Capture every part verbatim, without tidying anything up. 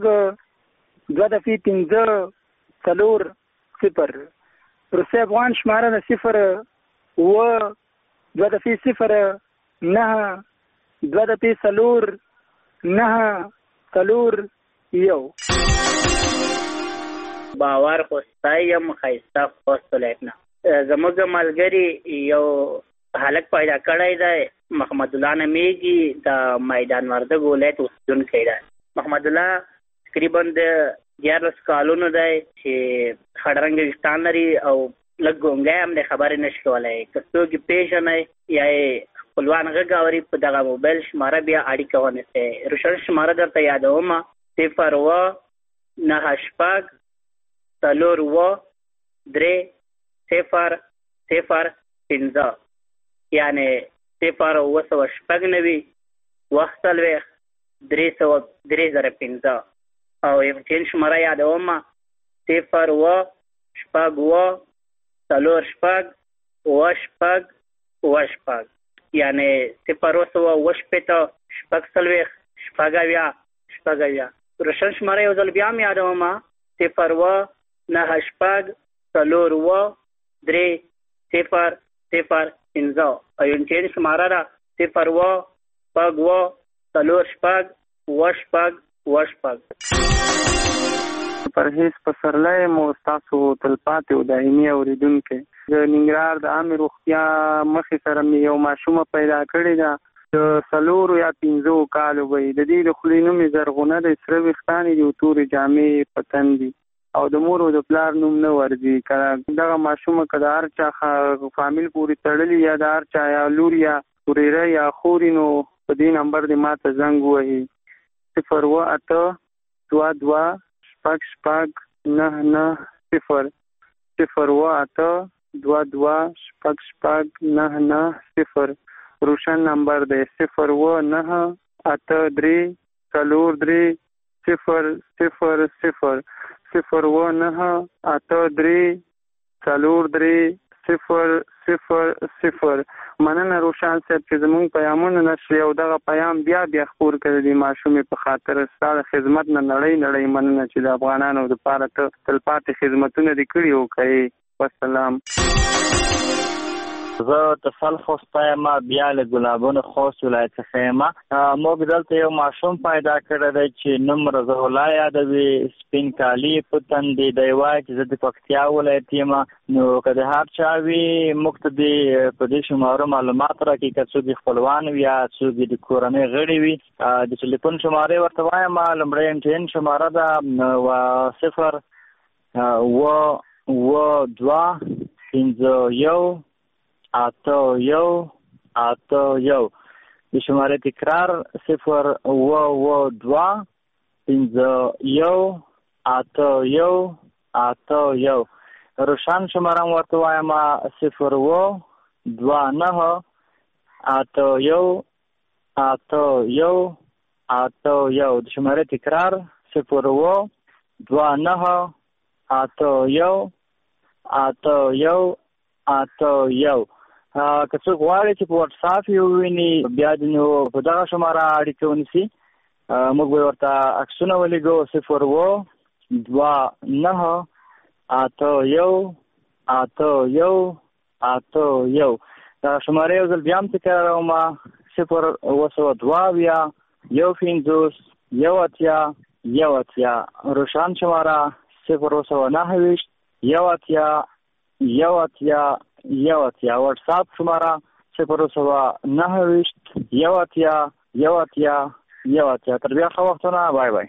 دوه دفعې پنځه څلور صفر. روسي افغان شماره د صفر اوه دوه دفعې صفر نهه دوه دفعې څلور نهه څلور یو. باور خوستایم ښایسته خوست ولایت نه زموږ ملګري یو هلک پیدا کړی دی محمد الله نمیږي د میدان وردګ ولایت اوسېدونکی دی. محمد الله تقریبا د دیارلس کالونو دی چې خړ رنګه ویښتان لري او لږ ګونګی هم دی خبرې نشي کولی. که څوک یې پېژنئ یا یې خپلوان غږ اوري په دغه موبایل شماره بیا اړیکه ونیسئ. روشن شماره درته یادومه صفر اوه نهه شپږ څلور اوه درې صفر صفر پنځه یعنې صفر اوه سوه شپږ نوي اوه څلوېښت درې سوه درې زره پنځه. او یمچین شماره یادومه صفر اوه شپږ اوه څلور شپږ اوه شپږ اوه شپږ یعنې صفر اوه سوه اوه شپېته شپږ څلوېښت شپږ اویا شپږ اویا. روشن شماره یو ځل بیا هم یادومه صفر اوه نهه شپږ څلور اوه درې صفر صفر پنځه. او یمچین شماره ده صفر اوه شپږ اوه څلور شپږ اوه شپږ اوه شپږ. پرهیز پسرلی مو ستاسو تلپاتې او دایمي اورېدونکی. د ننګرهار د عامې روغتیا مخې سره مې یو ماشومه پیدا کړې ده د څلورو یا پنځو کالو به وي. د دې د خولې نوم یې زرغونه دی، سره ویښتان یې دي او تورې جامې په تن دي او د مور او د پلار نوم نه ورځي. که دغه ماشومه که د هر چا فامیل پورې تړلي یا د هر چا یا لور یا ورېره یا خوري نو په دې نمبر دې ما ته زنګ ووهي صفر اوه اته دوه دوه شپږ شپږ نهه نهه صفر صفر اوه اته دوه دوه شپږ شپږ نهه نهه صفر. روشن نمبر دی صفر اوه نهه اته درې څلور درې صفر صفر صفر صفر اوه نهه اته درې څلور درې صفر صفر صفر. مننه روشن صاحب چې زموږ پیامونه نشري او دغه پیام بیا بیا خپور کړی دی ماشومې په خاطر. ستا د خدمت نه نړۍ نړۍ مننه چې د افغانانو دپاره ته تلپاتې خدمتونه دې کړي وکړې. والسلام. زه د فل خوسته یم، بیا له ګلابونو خوست ولایت څخه یم. موږ دلته یو ماشوم پیدا کړی دی چې نوم رضا الله یادوي، سپین کالي په تن دی. دی وایي چې زه د پکتیا ولایت یم. نو که د هر چا وي موږ ته دې په دې شماره معلومات راکړي، که څوک یې خپلوان وي یا څوک یې د کورنۍ غړي وي. د ټلیفون شمارې ورته وایم. لومړی امتحان شماره ده صفر اوه اوه دوه پنځه یو اته یو اته یو. د شمارې تکرار صفر اوه اوه دوه پنځه یو اته یو اته یو. روشن شماره ورته وایم صفر اوه دوه نهه اته یو اته یو اته یو. د شمارې تکرار صفر اوه دوه نهه اته یو اته یو اته یو. که څوک غواړي چې په واټساپ یې وویني بیا دې نو په دغه شماره اړیکه ونیسي. موږ به ورته عکسونه ولیږو صفر اوه دوه نهه اته یو اته یو اته یو. دغه شماره یو ځل بیا هم تکراروم صفر اوه سوه دوه اویا یو پنځوس یو اتیا یو اتیا. روشن شماره صفر اوه سوه نهه ویشت یو اتیا یو اتیا یو اتیا. واټساپ شماره صفر اوه سوه نهه ویشت یو اتیا یو اتیا یو اتیا. تر بیا ښه وختونه. بای بای.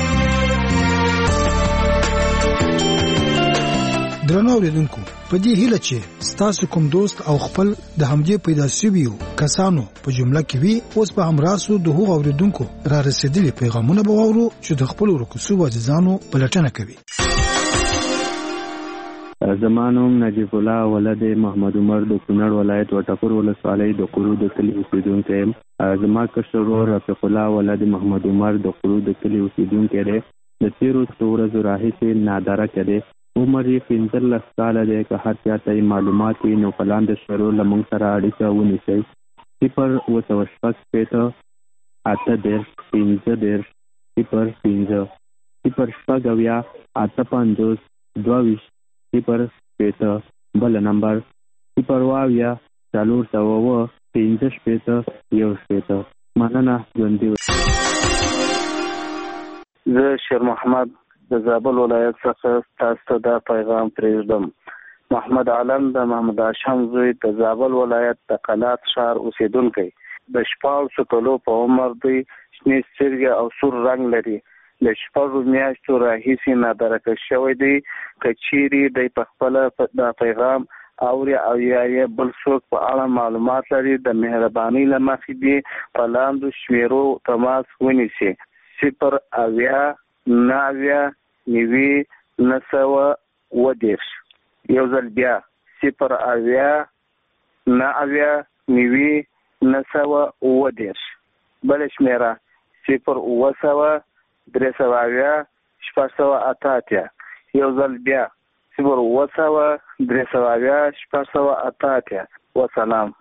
درنو اوریدونکو، په دې هیله چې ستاسو کوم دوست او خپل د همدې پیدا شویو کسانو په جمله کې وي، اوس په همراسو د هغو اوریدونکو را رسیدلي پیغامونه به واورو چې د خپل ورکوسو عزیزانو پلټنه کوي. زما نوم نجیب الله ولد محمد عمر د کونړ ولایت وټپور ولسوالۍ د قرو د کلي اوسېدونکی یم. زما کشر ورور رفیق الله ولد محمد عمر د قرو د کلي اوسېدونکی دی. د تېرو څو ورځو راهیسې نادره کې دی. عمر یې پنځلس کاله دی. که هر چا ته معلومات وي نو په لاندې شروع له موږ سره اړیکه ونیسئ. صفر اوه سوه شپږ شپېته اته دېرش پنځه دېرش صفر پنځه صفر شپږ اویا اته پنځوس دوه ویشت صفر شپېته بل نمبر صفر اویا څلور سوه اووه پنځه شپېته یو شپېته مننه ژوندي زه شیر محمد د زابل ولایت څخه تاسو ته دا پیغام پرېږدم. محمد عالم د محمد هاشم زوی د زابل ولایت د قلات ښار اوسیدونکی د شپاړسو کلو په عمر دی. شنې سترګې او سور رنګ لري. د شپږو میاشتو راهیسې نادرکه شوی دی. که چیرې دی په خپله دا پیغام اوري او یا یې بل څوک په اړه معلومات لري د مهربانۍ له مخې دی په لاندو شمیرو تماس ونیسي: صفر اویا نهه اویا نوي نهه سوه اووه دېرش. یو ځل بیا صفر اویا نهه اویا نوي نهه سوه اووه دېرش. بله شمېره صفر اووه سوه درې سوه اویا شپږ سوه اته اتیا. یو ځل بیا صفر اووه سوه درې سوه اویا شپږ سوه اته اتیا. وسلام.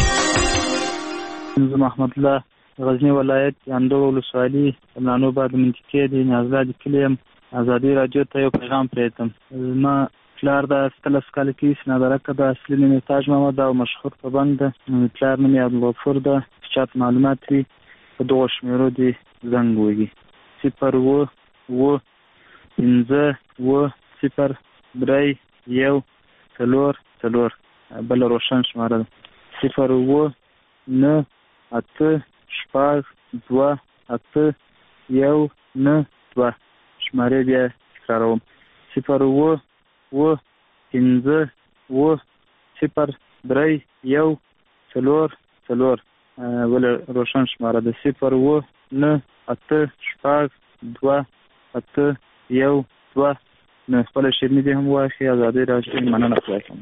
زه محمد الله غزنی ولایت اندو ولسوالي نانو باد منطقې د نیازلاد کلی یم. ازادي راډیو ته یو پیغام پرېږدم. زما پلار د ستلس کال کې نادرکه د اصلي نوم یې تاج محمد او مشهور پابند ده. پلار نوم یې عبدالغفور ده. که چاته معلومات وي په دغو شمېرو دې زنګ ووهي: صفر اووه اووه پنځه اووه صفر درې یو څلور څلور. بله روشن شماره ده: صفر اووه نهه اته شپږ دوه اته یو نهه دوه. شمارې بیا تکراروم: صفر اووه اووه پنځه اووه صفر درې یو څلور څلور. بله روشن شماره ده: صفر اووه نهه اته شپږ دوه اته یو دوه نه. خپله شیریني دې هم واخلي. ازادي راډیو مننه خدای کوم.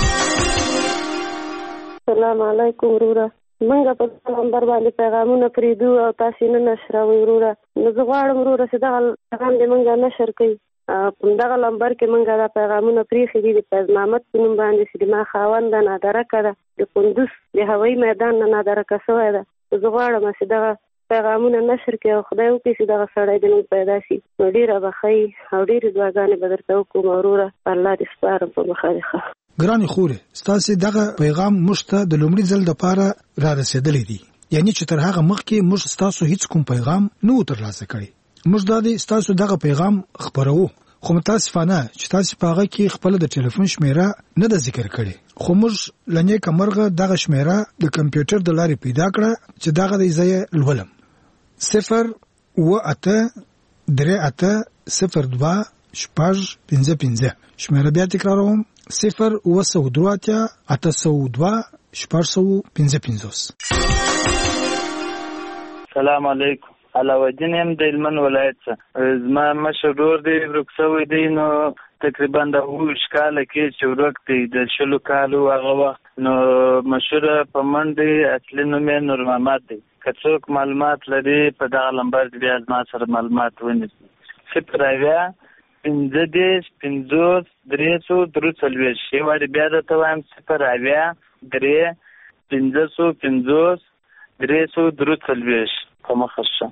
السلام علیکم وروره. منګه په نمبر باندې پیغامونه پرېږدو او تاسې نه نشروئ وروره. نو زه غواړم وروره چې دغه پیغام دې منګه نشر کوي. په دغه نمبر کې منګه دا پیغامونه پرېښي دي د فیض محمد په نوم باندې چې د ما خاوند ده نادرکه ده د کندوز د هوایي میدان نه نادرکه شوی ده. زه غواړم چې دغه پیغامونه نشر کړي او خدای وکړي چې دغه سړی د نوم پیدا شي. نو ډېره به ښه او ډېرې دعاګانې به درته وکړم وروره. الله دې سپارم په مخه دې ښه. ګرانې خورې، ستاسې دغه پیغام موږ ته د لومړي ځل دپاره را رسېدلی دی. یعنې چې تر هغه مخکې موږ ستاسو هیڅ کوم پیغام نه و ترلاسه کړی. موږ دا دی ستاسو دغه پیغام خپروو، خو متاسفانه چې تاسې په هغه کې خپله د ټلیفون شمیره نه ده ذکر کړې. خو موږ له نیکه مرغه دغه شمیره د کمپیوټر د لارې پیدا کړه چې دغه دی زه یې لولم: صفر اووه اته درې اته صفر دوه شپږ پنځه پنځه. شمیره بیا تکراروم: صفر اووه سوه درې اتیا اته سوه دوه شپږ سوه پنځه پنځوس. سلام علیکم. علاوالدین یم د هلمند ولایت څخه. زما مشر ورور دی ورک شوی دی. نو تقریبا د اووه کاله کې چې ورک دی د شلو کالو هغه وخت. نو مشهوره په منډې اصلي نوم یې نور محمد دی. که څوک معلومات لري په دغه نمبر بیا زما سره معلومات ونیسي: صفر اویا پنځه دېرش پنځوس درې سوه درې څلوېښت. یو وارې بیا درته وایم: صفر اویا درې پنځه سوه پنځوس درې سوه درې څلوېښت. په مخه شه.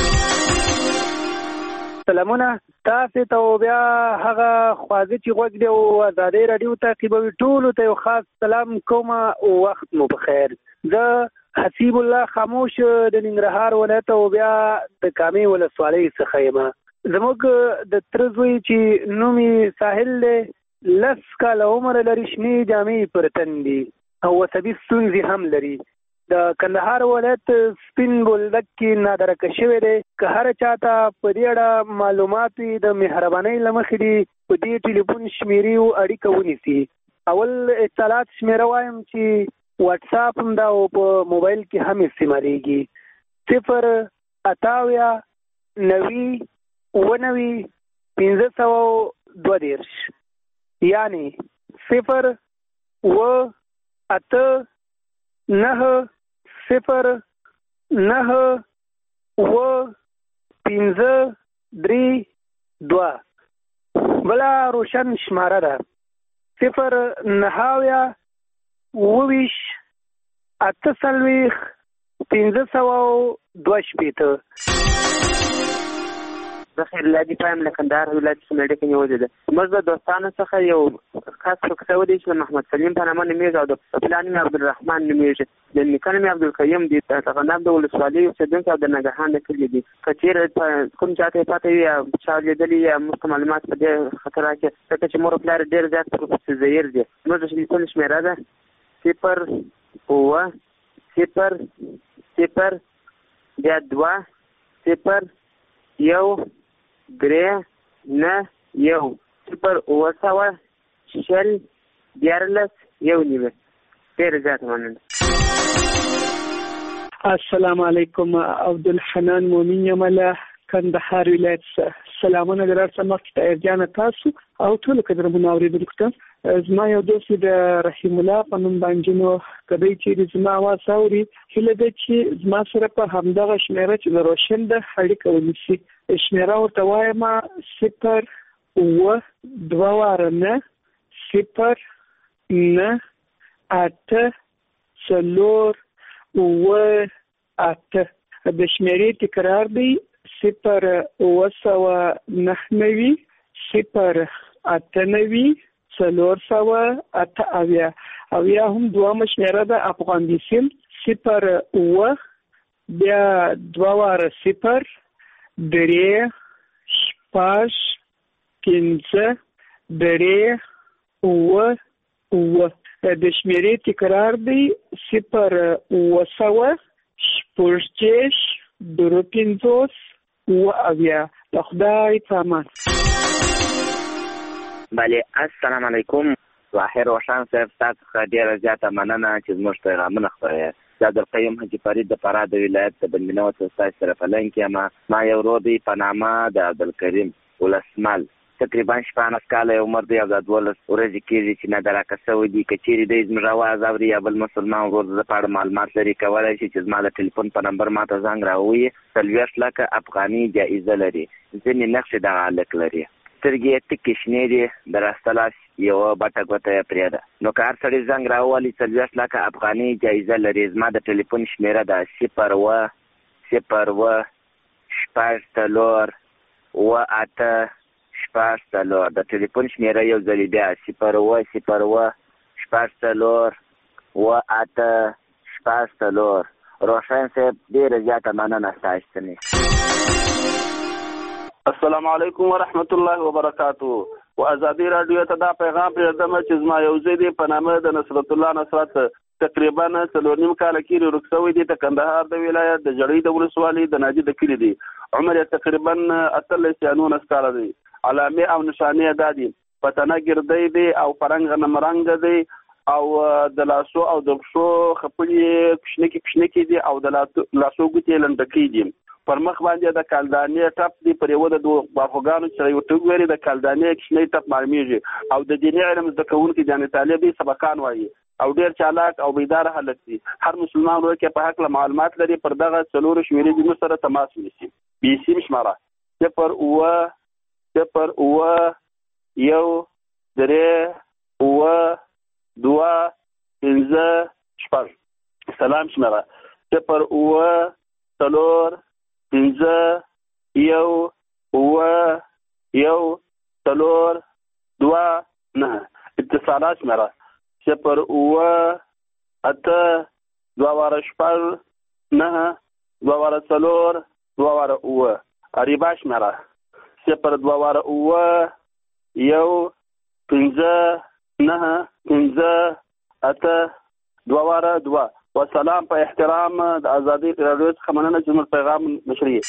سلامونه تاسې ته بیا هغه خواږه چې غوږ دی او ازادۍ راډیو تعقیبوي ټولو ته یو خاص سلام کوم او وخت مو بخیر. زه حسیب الله خاموش د ننګرهار ولایت او بیا د کامې ولسوالۍ څخه یم. زموږ د تره زوی چې نوم یې ساحل دی لس کاله عمر لري. شنې جامې پر تن دي او عصبي ستونزې هم لري. د کندهار ولایت سپین بولدک کې نادرکه شوی دی. که هر چاته په دې اړه معلومات وي د مهربانۍ له مخې دي په دې ټلیفون شمیرې اړیکه ونیسي. اول اطلاعات شمیره وایم چې واټساپ هم دا او په موبایل کې هم استعمالیږي: صفر اته اویا نوي اووه نوي پنځه سوه دوه دېرش. یعنې صفر اووه اته نهه صفر نهه اووه پنځه درې دوه. بله روشن شماره ده: صفر نهه اویا اووه ویشت اته څلوېښت پنځه سوه دوه شپېته. څخه لادي پایم له کندهار ولایت څخه ډېر نیولې ده. موږ د دوستانو څخه یو خاص څه ودی چې محمد سلیم په نامه نومېږي او د پلان مې عبدالرحمن نومېږي. د نیکه نوم یې عبدالقیم دی. د تغناب د ولسوالۍ اوسېدونکی او د نګهان د کلي دی. که چېرې کوم چاته یې پاته وي یا چا لیدلي یا موږ معلومات په دې خطر کې ځکه چې مور پلار ډېر زیات پروفیسر زهیر دی. موږ د ټلیفون شمېره ده صفر اوه صفر صفر بیا دوه صفر یو درې نه یو صفر اوه سوه شل دیارلس یو نیوي. ډېر زیات مننه. السلام علیکم. عبدالحنان مومن یم له کندهار ولایت څخه. سلامونه درته مخکې ته ارجانه تاسو او ټول قدرمنو اوریدونکو ته. زما یو دوست د رحیم الله په نوم باندې نو کدی چې زما आवाज اوري هله د چې زما سره په همدغه شمیره چې د روشن د اړیکه ونیسي. شمیره ورته وایم صفر اوه دوه واره نه صفر نه اته څلور اوه اته. د شمیرې تکرار دی صفر اوه سوه نهه نوي صفر اته نوي څلور سوه اته اویا. او یا هم دوامه شمیره ده افغانیسیم صفر اوه بیا دوه واره صفر درې شپږ پنځه درې اوه اوه. د شمیرې تکرار دی صفر اوه سوه شپږ دېرش درې پنځوس اوه اویا. د خدای په امان. بله السلام علیکم. ظاهر روشن صاحب تاسو څخه ډېره زیاته مننه چې زموږ پیغامونه خپروئ. زه عبدالقیم حاجي فرید د فراه د ولایت د بندینو څخه ستاسو سره په لین کې یم. ما یو ورور دی په نامه د عبدالکریم ولسمل. تقریبا شپاړس کاله یې عمر دی او دا دولس ورځې کېږي چې نادراکه شوی دی. که چېرې دی زموږ اواز اوري یا بل مسلمان ورور د په اړه معلومات لري کولی شي چې زما د ټلیفون په نمبر ما ته زنګ راووایي. څلوېښت لکه افغاني جایزه لري. ځینې نقشې دغه هلک لري. سترګې یې تکې شنې دي. د راسته لاس یوه بټه ګوته یې پرې ده. نو که هر سړی زنګ راووالي څلوېښت لکه افغاني جایزه لري. زما د ټلیفون شمېره ده صفر اوه صفر اوه شپږ څلور اوه اته شپږ څلور. د ټلیفون شمېره یو ځلې بیا صفر اوه صفر اوه شپږ څلور اوه اته شپږ څلور. روشن صاحب ډېره زیاته مننه ستاسو څخه. السلام علیکم ورحمت الله وبرکاتو. و ازادي رادیو ته دا پیغام پرېږدم چې زما یو زوی دی په نامه د نصرت الله نصرت تقریبا څلور نیم کاله کېږي ورک شوی دی. د کندهار د ولایت د جړۍ د ولسوالۍ د ناجي د کلي دی. عمر یې تقریبا اتلس یا نولس کاله دی. علامې او نشانې دا دي پتنه ګردی دی او پرنګ نمرنګ دی او د لاسو او د پښو خپلې کشنکې کشنکې دي او د لاسو ګوتې لنډکې دي. پر مخ باندې د کالدانې ټپ دی. پر یوه د دوه بافوګانو چې یو ټوک ویري د کالدانې کشنۍ ټپ معلومیږي. او د دیني علم زده کوونکي جان طالبي سبقان وایي او ډېر چالاک او بیدار هلک دی. هر مسلمان ورور کې په حق معلومات لري. پر دغه څلورو شمیرې زموږ سره تماس ونیسي. بي سیم شماره صفر اوه صفر اوه یو درې اوه دوه پنځه شپږ. سلام شماره صفر اوه څلور پنځه یو اوه یو څلور دوه نه. اتصالات شماره صفر اوه اته دوه واره شپږ نه دوه واره څلور دوه واره اوه. اریبا شماره صفر دوه واره اوه یو پنځه نه پنځه اته دوه واره دوه. والسلام په احترام د ازادي رادیو څخه مننه چې موږ پیغام نشریه.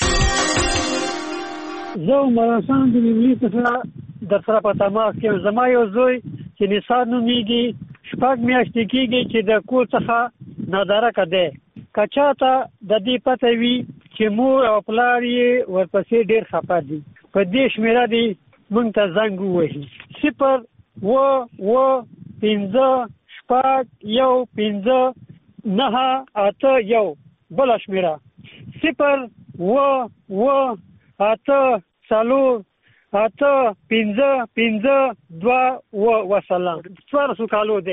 زه عمر حسن د نیولې څخه در سره په تماس کې. زما یو زوی چې نثار نومیږي شپږ میاشتې کېږي چې د کور څخه نادارکه دی. که چاته د دې پته وي چې مور او پلار یې ورپسې ډېر خفه دي په دې شمېره دې موږ ته زنګ ووهي. صفر اوه اوه پنځه شپږ یو پنځه نه اته یو. بله شمېره صفر اوه اوه اته څلور اته پنځه پنځه دوه اوه. وسلام. څوارلسو کالو دی.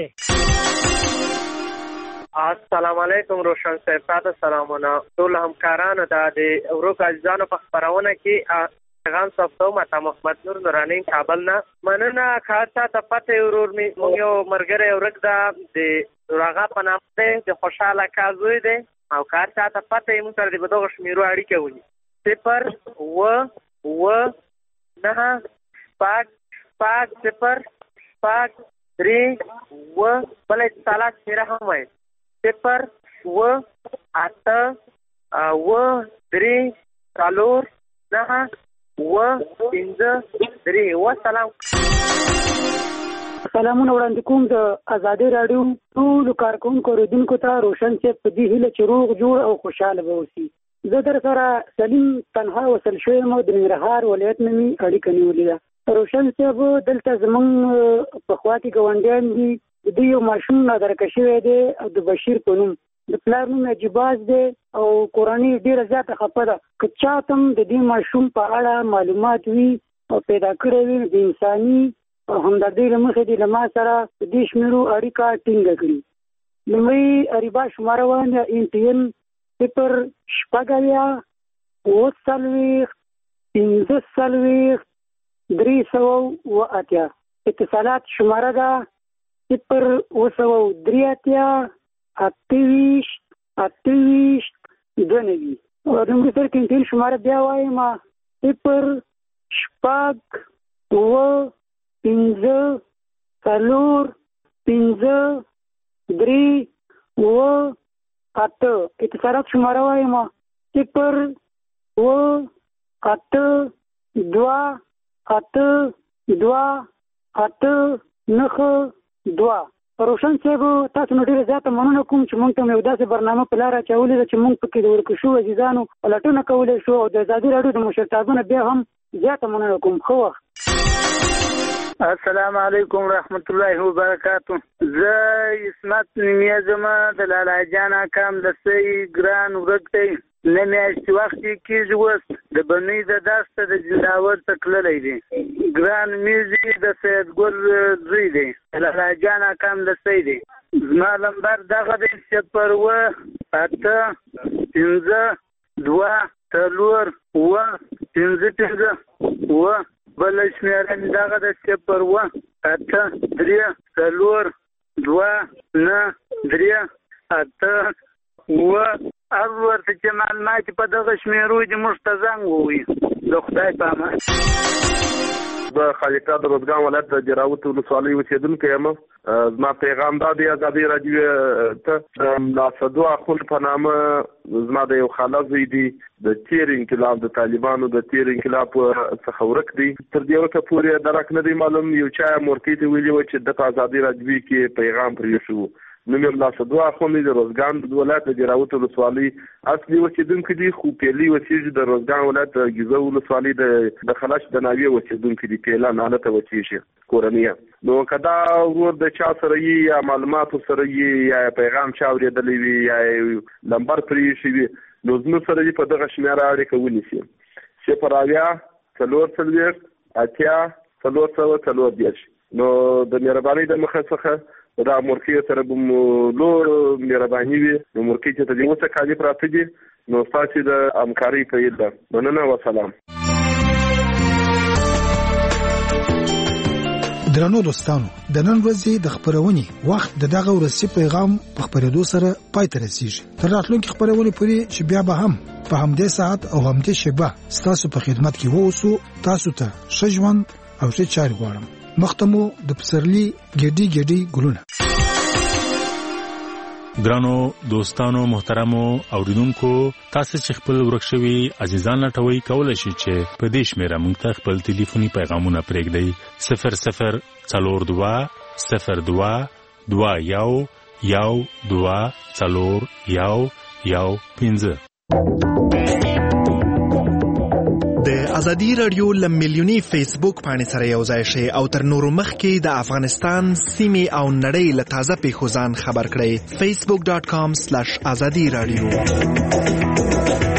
السلام علیکم روشن صاحب. تاسو سلامونه ټول همکارانو ته د ورو عزیزانو په خبرونه کې پیغام صفتو متا محمد نور نورانی کابل نه مننه خاصه ته پته ورور می مونږ یو مرګره ورک دا د راغه په نام ده د خوشاله کازوی ده او کار ته پته مو سره د بدوغ شمیرو اړیکه ونی صفر و و نه پاک پاک صفر پاک درې و بلې تعالی سره هم وای صفر و اته و درې څلور نه و پنځه درې و سلام. سلامونه وړاندې کوم د ازادي رادیو ټول کارکونکو اوریدونکو ته روشن چې په دې هیله چې روغ جوړ او خوشاله به اوسي. زه در سره سلیم تنها وصل شویم او د ننګرهار ولایت نه مې اړیکه نیولې ده. روشن صاحب دلته زمونږ په خوا کې ګاونډیان دي د دوی یو ماشوم نادرکه شوی دی او د بشیر په نوم د پلار نوم نجیباز دی او کورنۍ ډېره زیاته خفه ده. که چا ته هم د دې ماشوم په اړه معلومات وي او پیدا کړی وي د انساني او همدردۍ له مخې دې له ما سره د دې شمېرو اړیکه ټینګه کړي. لومړی اریبا شماره وانده این ټي ان صفر شپږ اویا اوه څلوېښت پنځه څلوېښت درې سوه اوه اتیا. اتصالات شماره ده صفر اوه سوه درې اتیا اته ویشت اته ویشت دوه نوي. لومړي سر کینټین شماره بیا وایم صفر شپږ اوه پنځه څلور پنځه درې اوه اته. اتصالات شماره وایم صفر اوه اته دوه اته دوه اته نهه دوه. روشن صاحب تاسو نو ډېره زیاته مننه کوم چې موږ ته یو داسې برنامه په لاره اچولې ده چې موږ پکې د ورکو شوو عزیزانو پلټنه کولی شو او د ازادي راډیو د مشرتابه نه بیا هم زیاته مننه کوم. ښه وخت. السلام علیکم ورحمت الله وبرکاتو. زه اسمت نومیږم د لالا جان اکام د سې ګران ورک دی نه میاشتې وخت یې کېږي اوس د بنۍ د داسته د جلاور ته تللی دی. ګران میزي د سیدګل زوی دی لالا جان اکام د سې دی. زما لمبر دغه دی صفر اوه اته پنځه دوه څلور اوه پنځه پنځه اوه. بله شمېره مې دغه د صفر اوه اته درې څلور دوه نه درې اته اوه. هر ورته چې معلومات په دغه شمېرو دي موږ ته زنګ ووایي. د خدای په امان. د خالقا د روزګان ولایت د جراوت ولسوالۍ اوسېدونکی یم. زما پیغام دا دی ازادي راډیو ته د ملاصدو اخون په نامه زما د یو خاله زوی دی د تیر انقلاب د طالبانو د تیر انقلاب څخه ورک دی. تر دې وخته پورې درک نه دی معلوم یو چا مورکۍ ته ویلي و چې د ازادي راډیو کې پیغام پرېښو. نوم یې ملاصدو اخون دی د روزګان د ولایت د جراوت ولسوالۍ اصلي اوسېدونکی دی خو پیلي اوسېږي د روزګان ولایت د ګیزه ولسوالۍ د خلش د ناوې اوسېدونکی دی. پیلان هلته اوسېږي کورنۍ. نو که دا ورور د چا سره یي یا معلوماتو سره یي یا پیغام چا اورېدلی وي یا لمبر پرې ایښی وي نو زموږ سره یې په دغه شمېره اړیکه ونیسي. صفر اویا څلور څلوېښت اتیا څلور سوه څلور دېرش. نو د مهربانۍ د مخه څخه دا مورکۍ سره به مو لوړ مهرباني وي. نو مورکۍ چې ته دې اوسه کالي پراته دي نو ستاسې د همکارۍ په هیله ده. مننه وسلام. درنو دوستانو د نن ورځې د خبرونې وخت د دغه ورسې پیغام په خبرېدو سره پای ته رسیږي. تر راتلونکي خبرونې پورې چې بیا به هم په همدې ساعت او همدې شیبه ستاسو په خدمت کې ووسو. تاسو ته ښه ژوند او ښه چارې غواړم. مختمو د پسرلی ګډي ګډي ګلونه. ګرانو دوستانو محترمو اوریدونکو تاسو چې خپل ورکشوي عزیزان لټوي کولای شئ چې په دې شمیره موږ ته خپل ټلیفوني پیغامونه پرېږدئ. صفر صفر څلور دوه صفر دوه دوه یو یو دوه څلور یو یو پنځه. د ازادي رادیو ل میلیونی فیسبوک باندې سره یو ځای شئ او تر نورو مخکې د افغانستان سیمې او نړۍ له تازه پیښو ځان خبر کړئ. facebook.com slash azadi radio